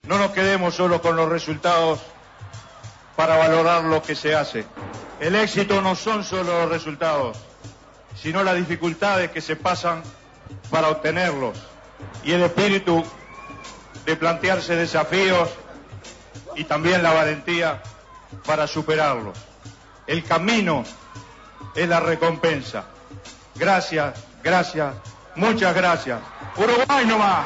No nos quedemos solo con los resultados para valorar lo que se hace. El éxito no son solo los resultados, sino las dificultades que se pasan para obtenerlos y el espíritu de plantearse desafíos y también la valentía para superarlos. El camino es la recompensa. Gracias, gracias, muchas gracias. Uruguay nomás.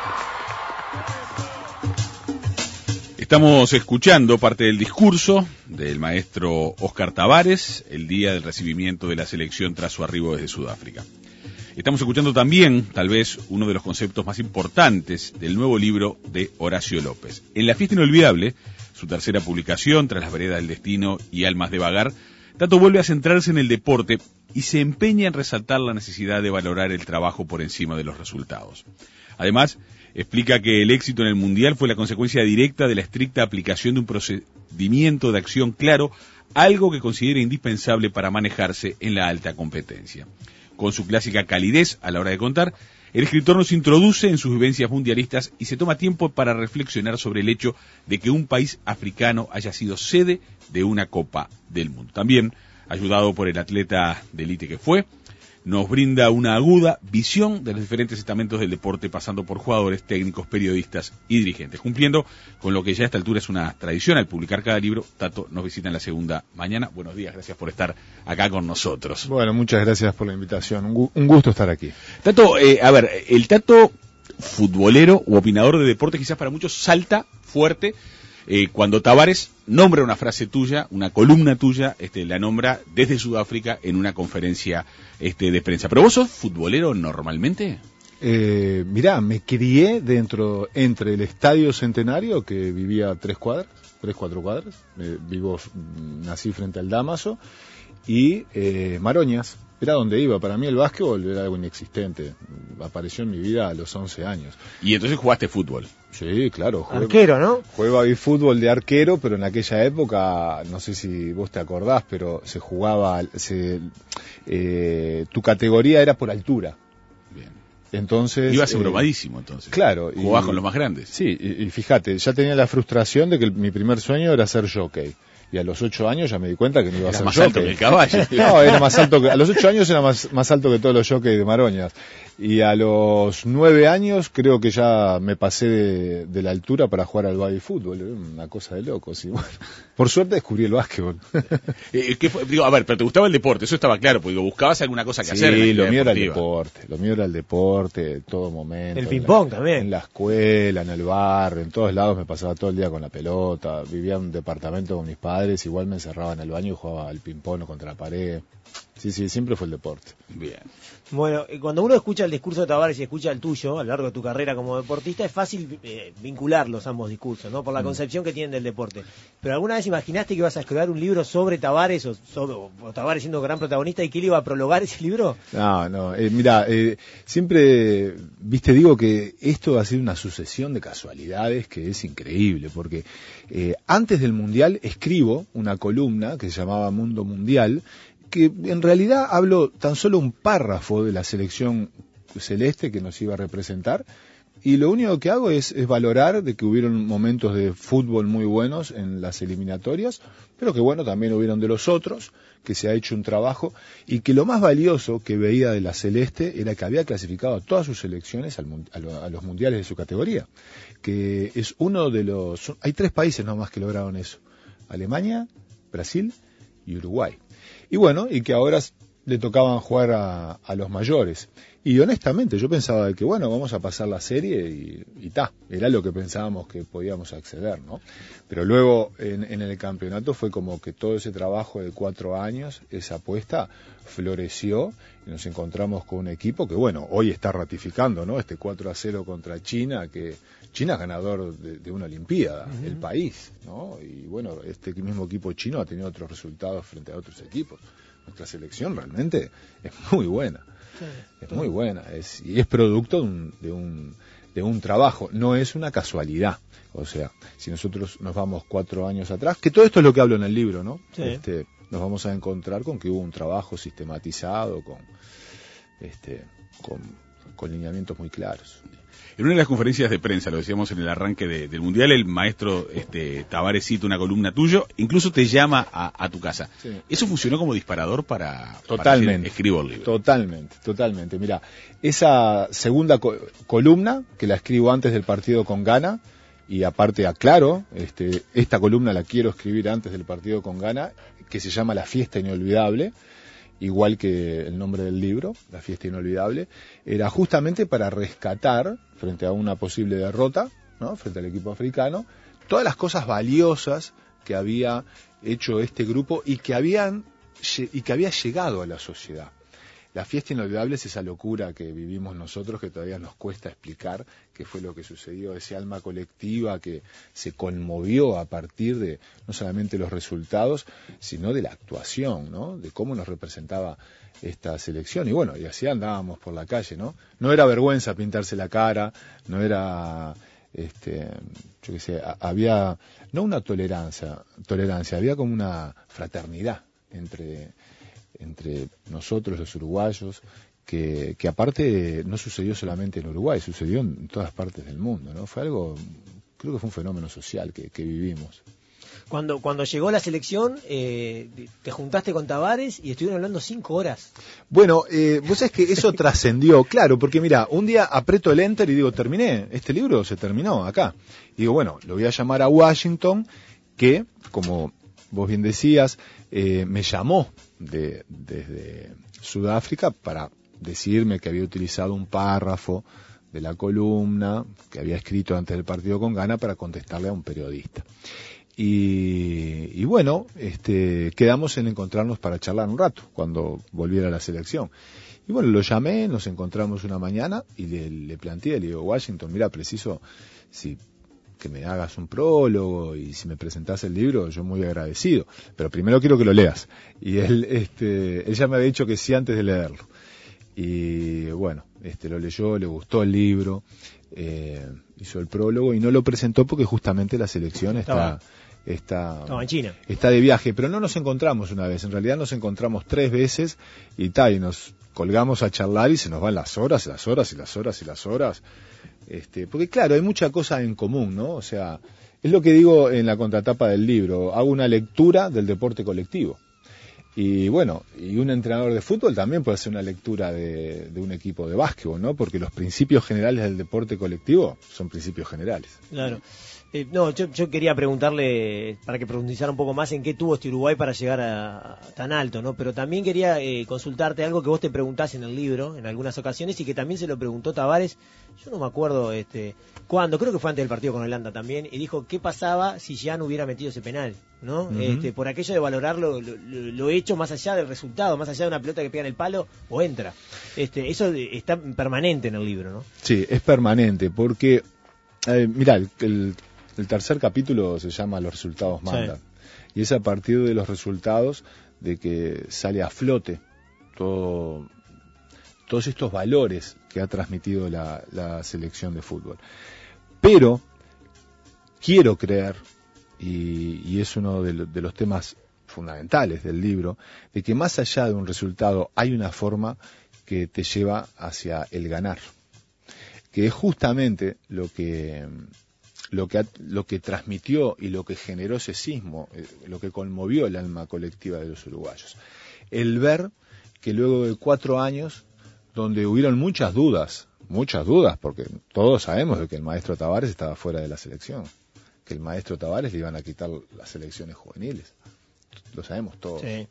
Estamos escuchando parte del discurso del maestro Óscar Tabares el día del recibimiento de la selección tras su arribo desde Sudáfrica. Estamos escuchando también, tal vez, uno de los conceptos más importantes del nuevo libro de Horacio López. En La fiesta inolvidable, su tercera publicación, Tras las veredas del destino y Almas de vagar, Tato vuelve a centrarse en el deporte y se empeña en resaltar la necesidad de valorar el trabajo por encima de los resultados. Además, explica que el éxito en el Mundial fue la consecuencia directa de la estricta aplicación de un procedimiento de acción claro, algo que considera indispensable para manejarse en la alta competencia. Con su clásica calidez a la hora de contar, el escritor nos introduce en sus vivencias mundialistas y se toma tiempo para reflexionar sobre el hecho de que un país africano haya sido sede de una Copa del Mundo. También, ayudado por el atleta de élite que fue, nos brinda una aguda visión de los diferentes estamentos del deporte, pasando por jugadores, técnicos, periodistas y dirigentes. Cumpliendo con lo que ya a esta altura es una tradición al publicar cada libro, Tato nos visita en la segunda mañana. Buenos días, gracias por estar acá con nosotros. Bueno, muchas gracias por la invitación. Un gusto estar aquí. Tato, a ver, el Tato futbolero u opinador de deporte quizás para muchos salta fuerte cuando Tabares nombra una frase tuya, una columna tuya, la nombra desde Sudáfrica en una conferencia de prensa. ¿Pero vos sos futbolero normalmente? Mirá, me crié entre el Estadio Centenario, que vivía a 4 cuadras, nací frente al Dámaso, y Maroñas. Era donde iba. Para mí el básquetbol era algo inexistente. Apareció en mi vida a los 11 años. ¿Y entonces jugaste fútbol? Sí, claro. Arquero, ¿no? Jugué fútbol de arquero, pero en aquella época, no sé si vos te acordás, pero se jugaba, tu categoría era por altura. Bien. Entonces ibas abrumadísimo, entonces. Claro. Jugabas con los más grandes. Sí, y fíjate, ya tenía la frustración de que mi primer sueño era ser jockey. Y a los 8 años ya me di cuenta que no iba a ser más jockey. Alto que el caballo. No, era más alto que, a los 8 años era más alto que todos los jockeys de Maroñas. Y a los 9 años creo que ya me pasé de la altura para jugar al baby fútbol. Era una cosa de locos. Y bueno, por suerte descubrí el básquetbol. A ver, pero te gustaba el deporte, eso estaba claro, porque buscabas alguna cosa que hacer. Sí, lo mío era el deporte, en todo momento. El ping-pong también. En la escuela, en el bar, en todos lados me pasaba todo el día con la pelota. Vivía en un departamento con mis padres, igual me encerraba en el baño y jugaba al ping-pong contra la pared. Sí, siempre fue el deporte. Bien. Bueno, cuando uno escucha el discurso de Tabares y escucha el tuyo, a lo largo de tu carrera como deportista, es fácil vincular los ambos discursos, ¿no? Por la concepción que tienen del deporte. ¿Pero alguna vez imaginaste que ibas a escribir un libro sobre Tabares o Tabares siendo gran protagonista y que él iba a prologar ese libro? No, mira, siempre, digo que esto ha sido una sucesión de casualidades que es increíble, porque antes del Mundial escribo una columna que se llamaba Mundo Mundial, que en realidad hablo tan solo un párrafo de la selección celeste que nos iba a representar, y lo único que hago es valorar de que hubieron momentos de fútbol muy buenos en las eliminatorias, pero que bueno, también hubieron de los otros, que se ha hecho un trabajo, y que lo más valioso que veía de la celeste era que había clasificado a todas sus selecciones a los mundiales de su categoría, que es hay 3 países nomás que lograron eso: Alemania, Brasil y Uruguay. Y bueno, y que ahora le tocaban jugar a los mayores. Y honestamente yo pensaba que bueno, vamos a pasar la serie y era lo que pensábamos que podíamos acceder, ¿no? Pero luego en el campeonato fue como que todo ese trabajo de 4 años, esa apuesta floreció y nos encontramos con un equipo que bueno, hoy está ratificando, ¿no? 4-0 contra China, que China es ganador de una Olimpiada, el país, ¿no? Y bueno, este mismo equipo chino ha tenido otros resultados frente a otros equipos. Nuestra selección realmente es muy buena. Sí, es muy buena, y es producto de un trabajo, no es una casualidad. O sea, si nosotros nos vamos 4 años atrás, que todo esto es lo que hablo en el libro, ¿no? Sí. Nos vamos a encontrar con que hubo un trabajo sistematizado, con lineamientos muy claros. En una de las conferencias de prensa, lo decíamos en el arranque del Mundial, el maestro Tavares cita una columna tuyo, incluso te llama a tu casa. Sí. ¿Eso funcionó como disparador para decir, escribo el libro? Totalmente. Mira, esa segunda columna, que la escribo antes del partido con Ghana, y aparte aclaro, esta columna la quiero escribir antes del partido con Ghana, que se llama La Fiesta Inolvidable, igual que el nombre del libro, La Fiesta Inolvidable, era justamente para rescatar, frente a una posible derrota, ¿no?, frente al equipo africano, todas las cosas valiosas que había hecho este grupo y que había llegado a la sociedad. La Fiesta Inolvidable es esa locura que vivimos nosotros, que todavía nos cuesta explicar qué fue lo que sucedió, ese alma colectiva que se conmovió a partir de no solamente los resultados, sino de la actuación, ¿no?, de cómo nos representaba esta selección. Y bueno, y así andábamos por la calle, ¿no? No era vergüenza pintarse la cara, no era, yo qué sé, había no una tolerancia, había como una fraternidad entre nosotros los uruguayos, que aparte no sucedió solamente en Uruguay, sucedió en todas partes del mundo, ¿no? Fue algo, creo que fue un fenómeno social que vivimos. Cuando llegó la selección, te juntaste con Tavares y estuvieron hablando 5 horas. Bueno, vos sabés que eso trascendió, claro, porque mira, un día aprieto el enter y digo, terminé, este libro se terminó acá. Y digo, bueno, lo voy a llamar a Washington, que, como vos bien decías, me llamó desde Sudáfrica para decirme que había utilizado un párrafo de la columna que había escrito antes del partido con Ghana para contestarle a un periodista. Y bueno, quedamos en encontrarnos para charlar un rato cuando volviera a la selección. Y bueno, lo llamé, nos encontramos una mañana y le planteé, le digo, Washington, mira, preciso que me hagas un prólogo y si me presentás el libro, yo muy agradecido. Pero primero quiero que lo leas. Y él ya me había dicho que sí antes de leerlo. Y bueno, lo leyó, le gustó el libro, hizo el prólogo y no lo presentó porque justamente la selección estaba en China. Está de viaje, pero no nos encontramos una vez, en realidad nos encontramos 3 veces y nos colgamos a charlar y se nos van las horas. Porque claro, hay mucha cosa en común, ¿no? O sea, es lo que digo en la contratapa del libro, hago una lectura del deporte colectivo. Y bueno, y un entrenador de fútbol también puede hacer una lectura de un equipo de básquetbol, ¿no? Porque los principios generales del deporte colectivo son principios generales. Claro. Yo quería preguntarle, para que profundizara un poco más en qué tuvo Uruguay para llegar a tan alto, ¿no? Pero también quería consultarte algo que vos te preguntás en el libro, en algunas ocasiones, y que también se lo preguntó Tavares, yo no me acuerdo cuándo, creo que fue antes del partido con Holanda también, y dijo, ¿qué pasaba si Jan hubiera metido ese penal? ¿No? Uh-huh. Por aquello de valorar lo hecho más allá del resultado, más allá de una pelota que pega en el palo o entra. Eso está permanente en el libro, ¿no? Sí, es permanente, porque, mirá, el tercer capítulo se llama Los resultados mandan. Sí. Y es a partir de los resultados de que sale a flote todos estos valores que ha transmitido la selección de fútbol. Pero quiero creer, y es uno de los temas fundamentales del libro, de que más allá de un resultado hay una forma que te lleva hacia el ganar, que es justamente lo que transmitió y lo que generó ese sismo, lo que conmovió el alma colectiva de los uruguayos. El ver que luego de 4 años, donde hubieron muchas dudas, porque todos sabemos de que el maestro Tavares estaba fuera de la selección, que el maestro Tavares le iban a quitar las selecciones juveniles, lo sabemos todos. Sí.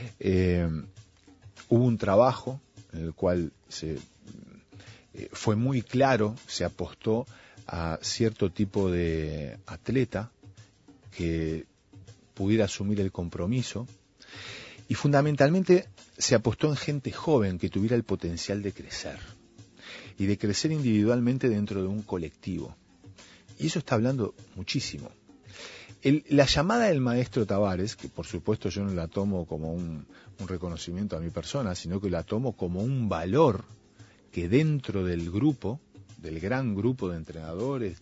Hubo un trabajo en el cual fue muy claro, se apostó a cierto tipo de atleta que pudiera asumir el compromiso y fundamentalmente se apostó en gente joven que tuviera el potencial de crecer y de crecer individualmente dentro de un colectivo. Y eso está hablando muchísimo. La llamada del maestro Tavares, que por supuesto yo no la tomo como un reconocimiento a mi persona, sino que la tomo como un valor que dentro del grupo, del gran grupo de entrenadores,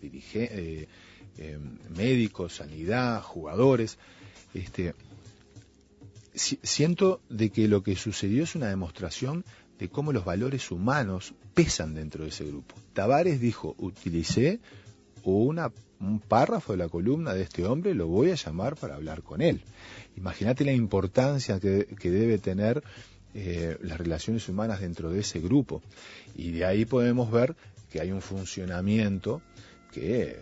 médicos, sanidad, jugadores, siento de que lo que sucedió es una demostración de cómo los valores humanos pesan dentro de ese grupo. Tavares dijo, utilicé un párrafo de la columna de este hombre, lo voy a llamar para hablar con él. Imagínate la importancia que debe tener las relaciones humanas dentro de ese grupo. Y de ahí podemos ver que hay un funcionamiento que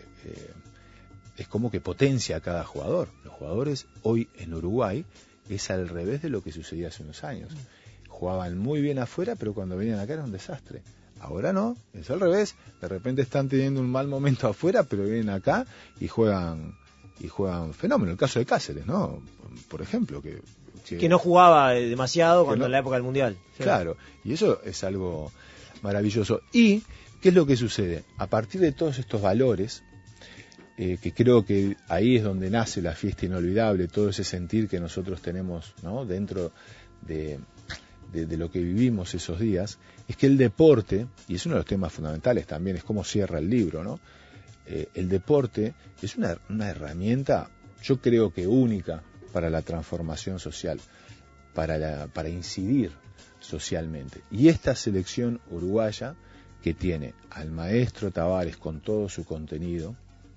es como que potencia a cada jugador. Los jugadores hoy en Uruguay es al revés de lo que sucedía hace unos años. Jugaban muy bien afuera, pero cuando venían acá era un desastre. Ahora no, es al revés. De repente están teniendo un mal momento afuera, pero vienen acá y juegan fenómeno. El caso de Cáceres, ¿no? Por ejemplo, que no jugaba demasiado cuando en la época del Mundial. Claro, y eso es algo maravilloso. ¿Y qué es lo que sucede? A partir de todos estos valores, que creo que ahí es donde nace la fiesta inolvidable, todo ese sentir que nosotros tenemos, ¿no?, dentro de lo que vivimos esos días, es que el deporte, y es uno de los temas fundamentales también, es cómo cierra el libro, ¿no? El deporte es una herramienta, yo creo que única para la transformación social, para incidir socialmente. Y esta selección uruguaya, que tiene al maestro Tavares con todo su contenido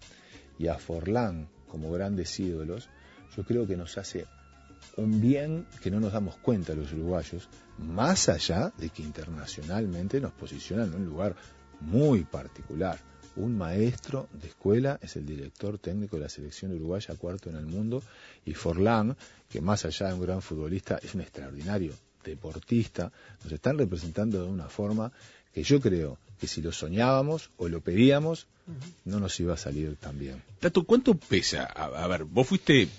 y a Forlán como grandes ídolos, yo creo que nos hace un bien que no nos damos cuenta los uruguayos, más allá de que internacionalmente nos posicionan en un lugar muy particular. Un maestro de escuela es el director técnico de la selección uruguaya, cuarto en el mundo, y Forlán, que más allá de un gran futbolista, es un extraordinario deportista. Nos están representando de una forma que yo creo que si lo soñábamos o lo pedíamos, no nos iba a salir tan bien. Tato, ¿cuánto pesa? A ver, vos fuiste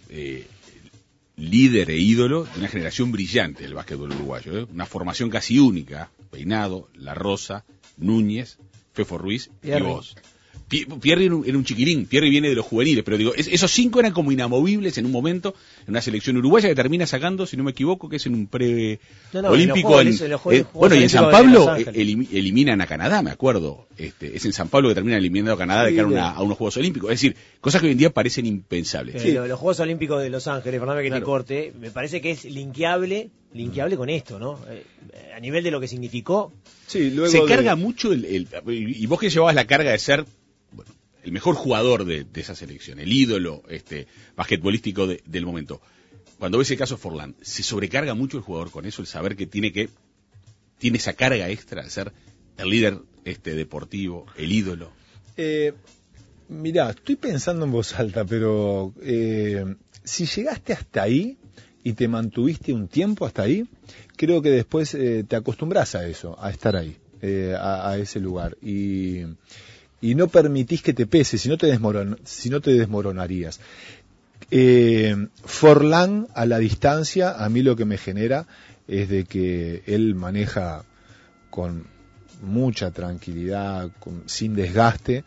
líder e ídolo de una generación brillante del básquetbol uruguayo, ¿eh? Una formación casi única: Peinado, La Rosa, Núñez, Fefo Ruiz Pierri. Y vos. Pierri era un chiquilín, Pierri viene de los juveniles, pero digo, esos 5 eran como inamovibles en un momento, en una selección uruguaya que termina sacando, si no me equivoco, que es en un pre-olímpico. Bueno, y en San Pablo eliminan a Canadá, me acuerdo. Es en San Pablo que terminan eliminando a Canadá de cara a unos Juegos Olímpicos. Es decir, cosas que hoy en día parecen impensables. Los Juegos Olímpicos de Los Ángeles, perdóname que te corte, me parece que es linkeable con esto, ¿no? A nivel de lo que significó. Sí, luego se carga mucho y vos que llevabas la carga de ser el mejor jugador de esa selección, el ídolo basquetbolístico del momento. Cuando ves el caso de Forlán, ¿se sobrecarga mucho el jugador con eso, el saber que tiene esa carga extra de ser el líder deportivo, el ídolo? Mirá, estoy pensando en voz alta, pero si llegaste hasta ahí y te mantuviste un tiempo hasta ahí, creo que después te acostumbras a eso, a estar ahí, a ese lugar, y no permitís que te pese, si no te desmoronarías. Forlán a la distancia, a mí lo que me genera es de que él maneja con mucha tranquilidad, sin desgaste.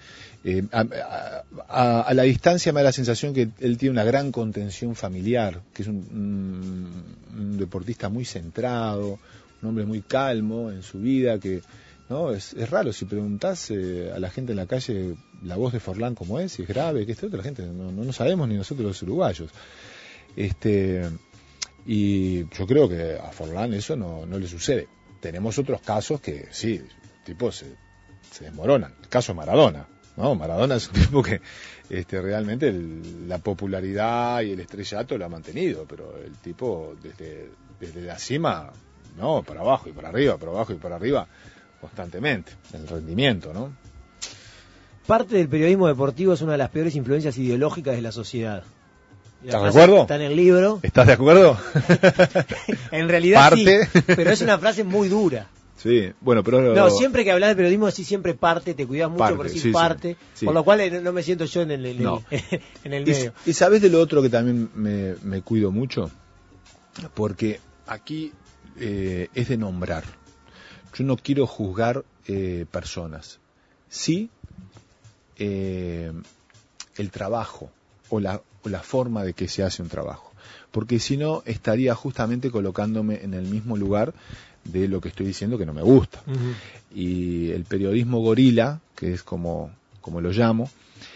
A la distancia me da la sensación que él tiene una gran contención familiar, que es un deportista muy centrado, un hombre muy calmo en su vida, que no es raro. Si preguntás a la gente en la calle la voz de Forlán cómo es, si es grave, que la gente no sabemos, ni nosotros los uruguayos. Y yo creo que a Forlán eso no le sucede. Tenemos otros casos que sí, tipos se desmoronan. El caso de Maradona, ¿no? Maradona es un tipo que realmente la popularidad y el estrellato lo ha mantenido, pero el tipo desde la cima, no, para abajo y para arriba, para abajo y para arriba, constantemente, el rendimiento, ¿no? Parte del periodismo deportivo es una de las peores influencias ideológicas de la sociedad. ¿Estás de acuerdo? Está en el libro. ¿Estás de acuerdo? En realidad parte. Sí, pero es una frase muy dura. Sí, bueno, pero... No, siempre que hablas de periodismo decís siempre parte, te cuidas mucho por decir parte, sí. Por lo cual no me siento yo en el medio. ¿Y sabés de lo otro que también me cuido mucho? Porque aquí es de nombrar. Yo no quiero juzgar personas. Sí, el trabajo o la forma de que se hace un trabajo. Porque si no, estaría justamente colocándome en el mismo lugar de lo que estoy diciendo que no me gusta. Uh-huh. Y el periodismo gorila, que es como lo llamo,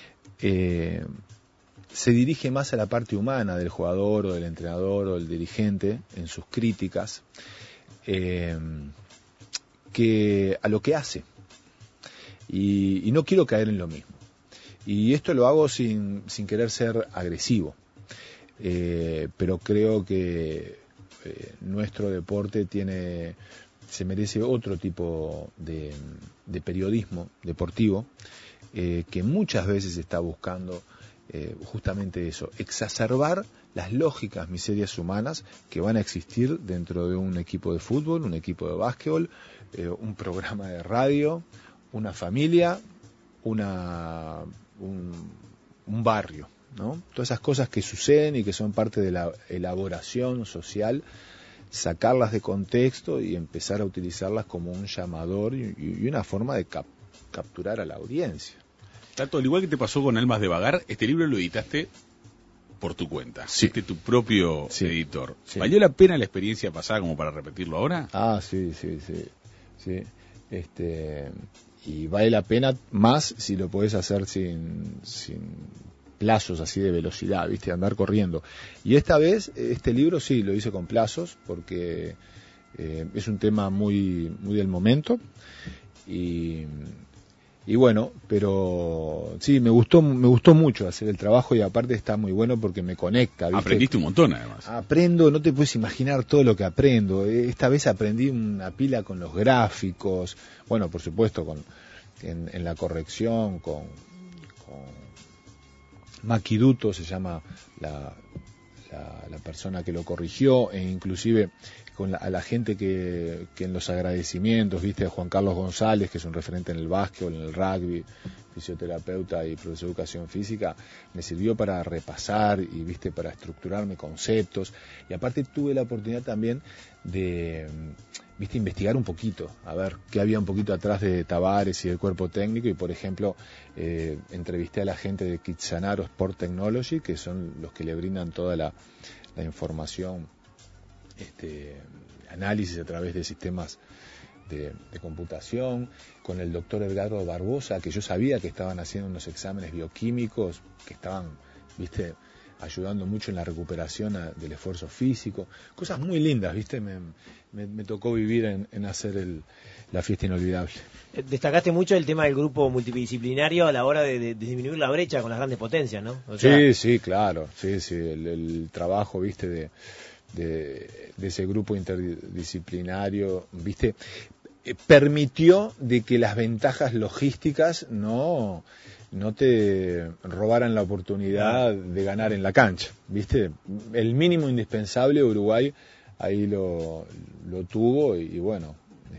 se dirige más a la parte humana del jugador o del entrenador o del dirigente en sus críticas. que a lo que hace. Y no quiero caer en lo mismo. Y esto lo hago sin querer ser agresivo. Pero creo que nuestro deporte se merece otro tipo de periodismo deportivo que muchas veces está buscando justamente eso, exacerbar las lógicas miserias humanas que van a existir dentro de un equipo de fútbol, un equipo de básquetbol, un programa de radio, una familia, un barrio, ¿no? Todas esas cosas que suceden y que son parte de la elaboración social, sacarlas de contexto y empezar a utilizarlas como un llamador y una forma de capturar a la audiencia. Tato, al igual que te pasó con Almas de Vagar, este libro lo editaste por tu cuenta. Sí. Fuiste tu propio editor. Sí. ¿Valió la pena la experiencia pasada como para repetirlo ahora? Ah, sí. Y vale la pena más si lo podés hacer sin plazos así de velocidad, ¿viste? Andar corriendo. Y esta vez, este libro sí, lo hice con plazos porque es un tema muy del momento. Y bueno, pero sí, me gustó mucho hacer el trabajo y aparte está muy bueno porque me conecta, ¿viste? Aprendiste un montón además. Aprendo, no te puedes imaginar todo lo que aprendo. Esta vez aprendí una pila con los gráficos, bueno, por supuesto en la corrección, con Maquiduto se llama la persona que lo corrigió, e inclusive a la gente que en los agradecimientos, viste, a Juan Carlos González, que es un referente en el básquetbol, en el rugby, fisioterapeuta y profesor de educación física, me sirvió para repasar y viste para estructurarme conceptos, y aparte tuve la oportunidad también de investigar un poquito, a ver qué había un poquito atrás de Tavares y del cuerpo técnico, y por ejemplo entrevisté a la gente de Kitsanaro Sport Technology, que son los que le brindan toda la información, análisis a través de sistemas de computación, con el doctor Edgardo Barbosa, que yo sabía que estaban haciendo unos exámenes bioquímicos que estaban, viste, ayudando mucho en la recuperación del esfuerzo físico, cosas muy lindas, viste, me tocó vivir en hacer la fiesta inolvidable. Destacaste mucho el tema del grupo multidisciplinario a la hora de disminuir la brecha con las grandes potencias, ¿no? O sea... Sí, claro, sí, el trabajo, viste, de ese grupo interdisciplinario, viste, permitió de que las ventajas logísticas no te robaran la oportunidad de ganar en la cancha, viste, el mínimo indispensable Uruguay ahí lo tuvo y bueno,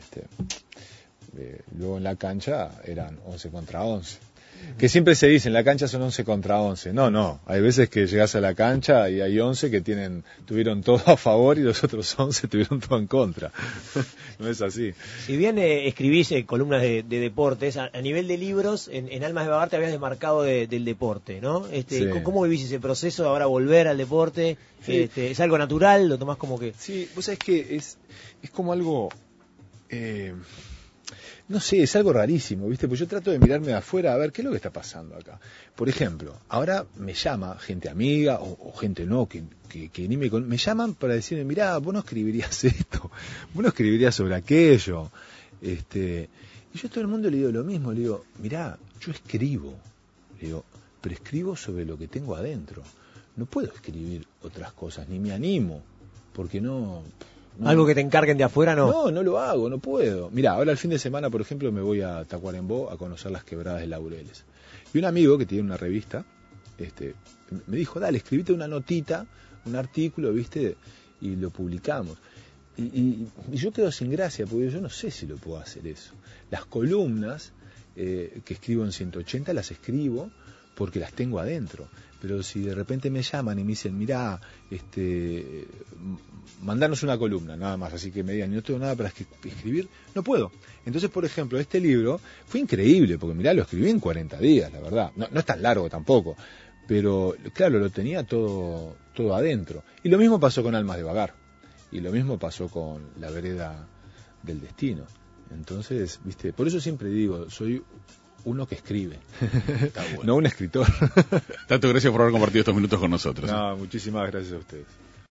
luego en la cancha eran 11 contra 11. Que siempre se dice, en la cancha son 11 contra 11. No, hay veces que llegas a la cancha y hay 11 que tuvieron todo a favor y los otros 11 tuvieron todo en contra. No es así. Si bien escribís columnas de deportes, a nivel de libros, en Almas de Vagar te habías desmarcado del deporte, ¿no? Sí. ¿Cómo vivís ese proceso de ahora volver al deporte? Sí. ¿Es algo natural? ¿Lo tomás como que...? Sí, vos sabés que es como algo... no sé, es algo rarísimo, ¿viste? Pues yo trato de mirarme de afuera a ver qué es lo que está pasando acá. Por ejemplo, ahora me llama gente amiga o gente no, que ni me llaman para decirme, mirá, vos no escribirías esto, vos no escribirías sobre aquello. Y yo a todo el mundo le digo lo mismo, le digo, mirá, yo escribo, le digo, pero escribo sobre lo que tengo adentro. No puedo escribir otras cosas, ni me animo, porque no... ¿Algo que te encarguen de afuera, no? No lo hago, no puedo. Mirá, ahora el fin de semana, por ejemplo, me voy a Tacuarembó a conocer las quebradas de Laureles. Y un amigo que tiene una revista, me dijo, dale, escribite una notita, un artículo, ¿viste? Y lo publicamos. Y yo quedo sin gracia, porque yo no sé si lo puedo hacer eso. Las columnas que escribo en 180 las escribo porque las tengo adentro. Pero si de repente me llaman y me dicen, mirá, mandanos una columna, nada más, así que me digan, no tengo nada para escribir, no puedo. Entonces, por ejemplo, este libro fue increíble, porque mirá, lo escribí en 40 días, la verdad. No es tan largo tampoco, pero claro, lo tenía todo adentro. Y lo mismo pasó con Almas de Vagar, y lo mismo pasó con La Vereda del Destino. Entonces, viste, por eso siempre digo, soy uno que escribe, bueno. No un escritor. Tato, gracias por haber compartido estos minutos con nosotros. No, muchísimas gracias a ustedes.